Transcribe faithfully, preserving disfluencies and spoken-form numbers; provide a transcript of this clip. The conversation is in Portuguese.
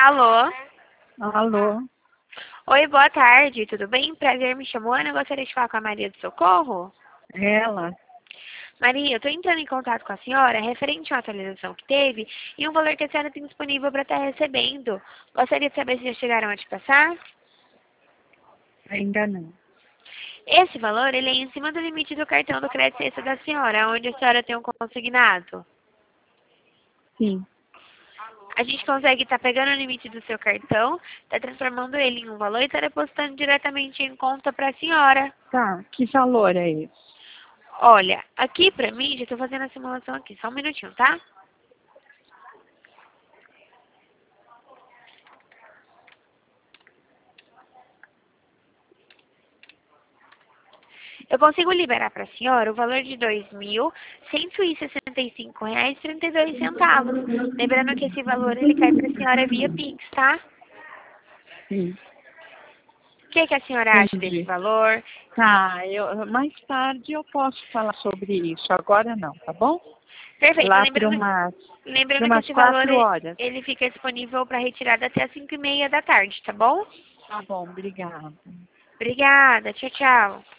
Alô? Alô? Oi, boa tarde, tudo bem? Prazer, me chamou Ana, eu gostaria de falar com a Maria do Socorro. Ela? Maria, eu estou entrando em contato com a senhora referente a uma atualização que teve e um valor que a senhora tem disponível para estar recebendo. Gostaria de saber se já chegaram a te passar? Ainda não. Esse valor, ele é em cima do limite do cartão do crédito extra da senhora, onde a senhora tem um consignado. Sim. A gente consegue estar pegando o limite do seu cartão, tá transformando ele em um valor e tá depositando diretamente em conta para a senhora. Tá, que valor é esse? Olha, aqui pra mim, já estou fazendo a simulação aqui, só um minutinho, tá? Eu consigo liberar para a senhora o valor de dois mil cento e sessenta e cinco reais e trinta e dois centavos. Lembrando que esse valor ele cai para a senhora via Pix, tá? Sim. O que, que a senhora acha desse Entendi. valor? Tá, eu, mais tarde eu posso falar sobre isso. Agora não, tá bom? Perfeito. Lá para Lembrando, umas, pra lembrando que umas esse valor quatro ele horas. ele fica disponível para retirada até as cinco e meia da tarde, tá bom? Tá bom, obrigada. Obrigada. Tchau, tchau.